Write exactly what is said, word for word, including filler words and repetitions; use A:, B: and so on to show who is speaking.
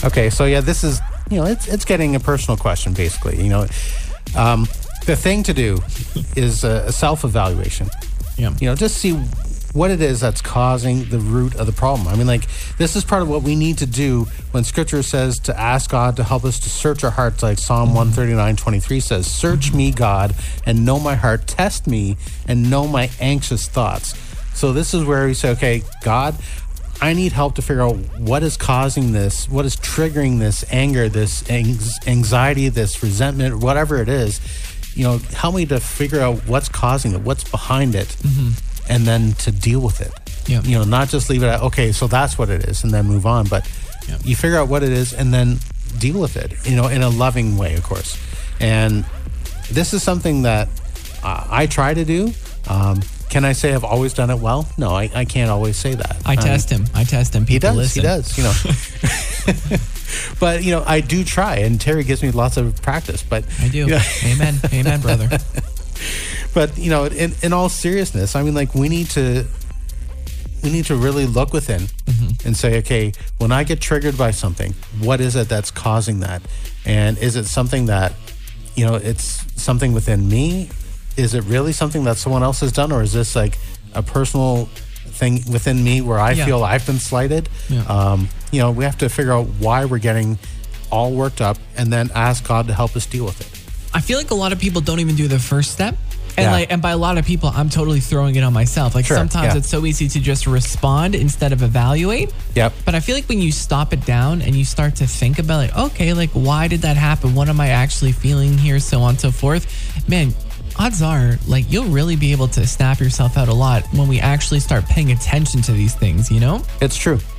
A: Okay, so yeah, this is, you know, it's it's getting a personal question, basically. You know, um, the thing to do is a, a self-evaluation.
B: Yeah.
A: You know, just see what it is that's causing the root of the problem. I mean, like, this is part of what we need to do when Scripture says to ask God to help us to search our hearts, like Psalm one thirty-nine twenty-three says, search me, God, and know my heart. Test me and know my anxious thoughts. So this is where we say, okay, God, I need help to figure out what is causing this, what is triggering this anger, this anxiety, this resentment, whatever it is. You know, help me to figure out what's causing it, what's behind it, mm-hmm. and then to deal with it.
B: Yeah.
A: You know, not just leave it at, okay, so that's what it is, and then move on. But yeah. you figure out what it is and then deal with it, you know, in a loving way, of course. And this is something that uh, I try to do. Um, Can I say I've always done it well? No, I, I can't always say that.
B: I um, test him. I test him. People
A: he does.
B: listen.
A: He does. You know. But, you know, I do try, and Terry gives me lots of practice. But
B: I do.
A: You know,
B: Amen. Amen, brother.
A: But, you know, in, in all seriousness, I mean, like, we need to we need to really look within mm-hmm. and say, okay, when I get triggered by something, what is it that's causing that? And is it something that, you know, it's something within me? Is it really something that someone else has done, or is this like a personal thing within me where I
B: yeah.
A: feel I've been slighted? Yeah. Um, you know, we have to figure out why we're getting all worked up and then ask God to help us deal with it.
B: I feel like a lot of people don't even do the first step. And
A: yeah.
B: like, and by a lot of people, I'm totally throwing it on myself. Like
A: sure.
B: sometimes
A: yeah.
B: it's so easy to just respond instead of evaluate.
A: Yep.
B: But I feel like when you stop it down and you start to think about like, okay, like why did that happen? What am I actually feeling here? So on and so forth. Man, odds are, like, you'll really be able to snap yourself out a lot when we actually start paying attention to these things, you know?
A: It's true.